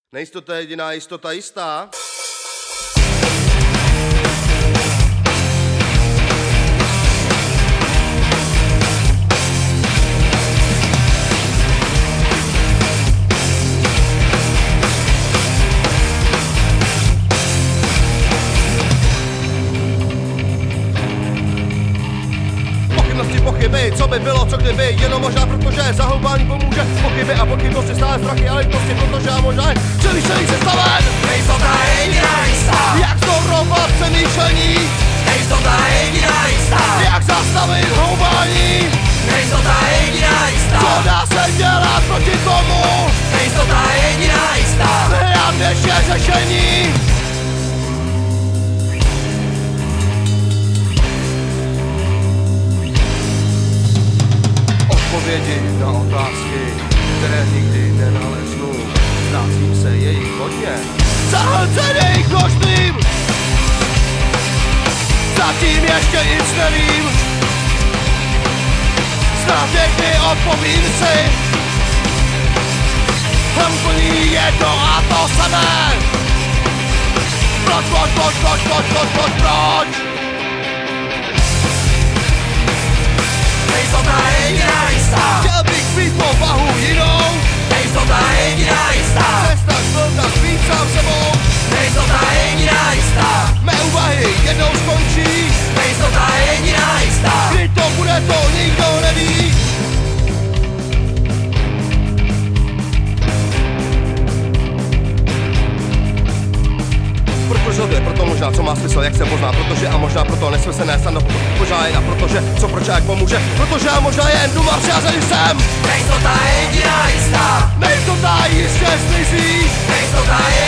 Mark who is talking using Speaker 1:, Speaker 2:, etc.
Speaker 1: Nejistota je jediná jistota jistá. Pochyby, co by bylo, co kdyby, jenom možná protože zahoubání pomůže. Pochyby a pochybnosti stále strachy, ale prostě protože a možná je celý se staven.
Speaker 2: Nejistota je jediná jistá.
Speaker 1: Jak zorovat přemýšlení?
Speaker 2: Nejistota je jediná jistá.
Speaker 1: Jak zastavit houbání?
Speaker 2: Nejistota je jediná jistá.
Speaker 1: Co dá se dělat proti tomu?
Speaker 2: Nejistota je jediná jistá.
Speaker 1: Hledám než je řešení. Odpovědi na otázky, které nikdy nenaleznu. Ztrácím se jejich hodně, zahlcen jejich množstvím. Zatím ještě nic nevím. Snad někdy odpovím si. Plní jedno a to samé. Proč?
Speaker 2: Nejistota je jediná jistá.
Speaker 1: Chtěl bych být povahu jinou.
Speaker 2: Nejistota je jediná jistá.
Speaker 1: Přestaň splnat být sám sebou.
Speaker 2: Nejistota je jediná jistá.
Speaker 1: Mé úvahy jednou skončí.
Speaker 2: Nejistota je jediná jistá.
Speaker 1: Kdy to bude, to nikdo neví. Proto možná, co má smysl, jak se pozná, protože a možná proto nesmyslné snadno možná jen a protože, co proč a jak pomůže, protože a možná jen důma přijázený jsem.
Speaker 2: Nejistota je jediná jistá.
Speaker 1: Nejistota jistě zmizí.
Speaker 2: Nejistota je